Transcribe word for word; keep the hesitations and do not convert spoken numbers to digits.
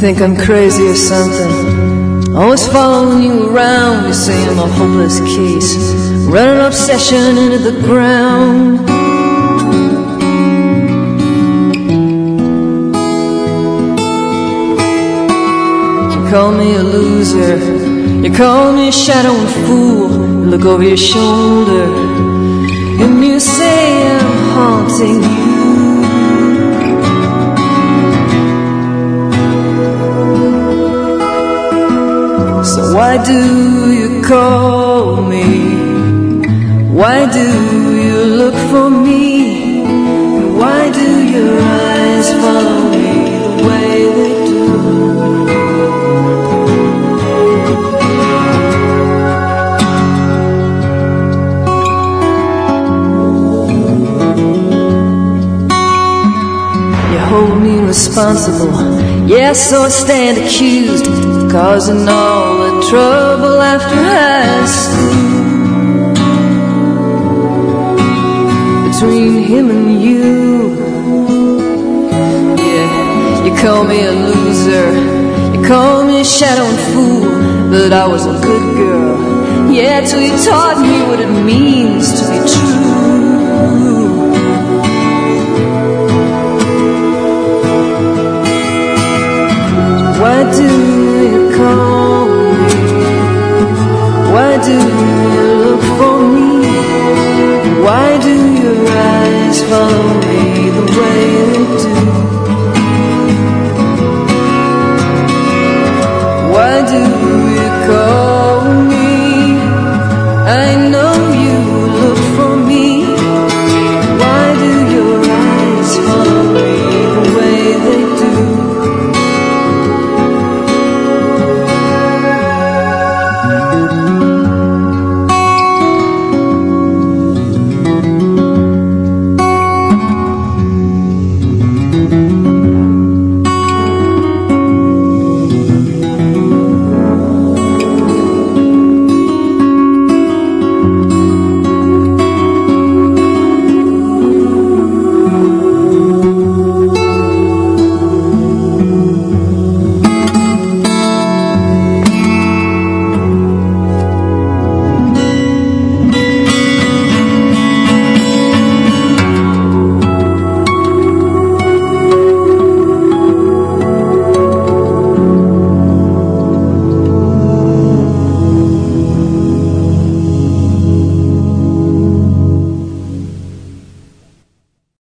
think I'm crazy or something, always following you around. You say I'm a hopeless case, running obsession into the ground. You call me a loser, you call me a shadowing fool. You look over your shoulder and you say I'm haunting you. So why do you call me? Why do you look for me? And why do your eyes follow me the way they do? You hold me responsible, yes, so I stand accused, causing all the trouble after high school. Between him and you, yeah, you call me a loser, you call me a shadowing fool, but I was a good girl, yeah, till you taught me what it means to be true. Why do you call me? Why do you look for me? Why do your eyes follow me the way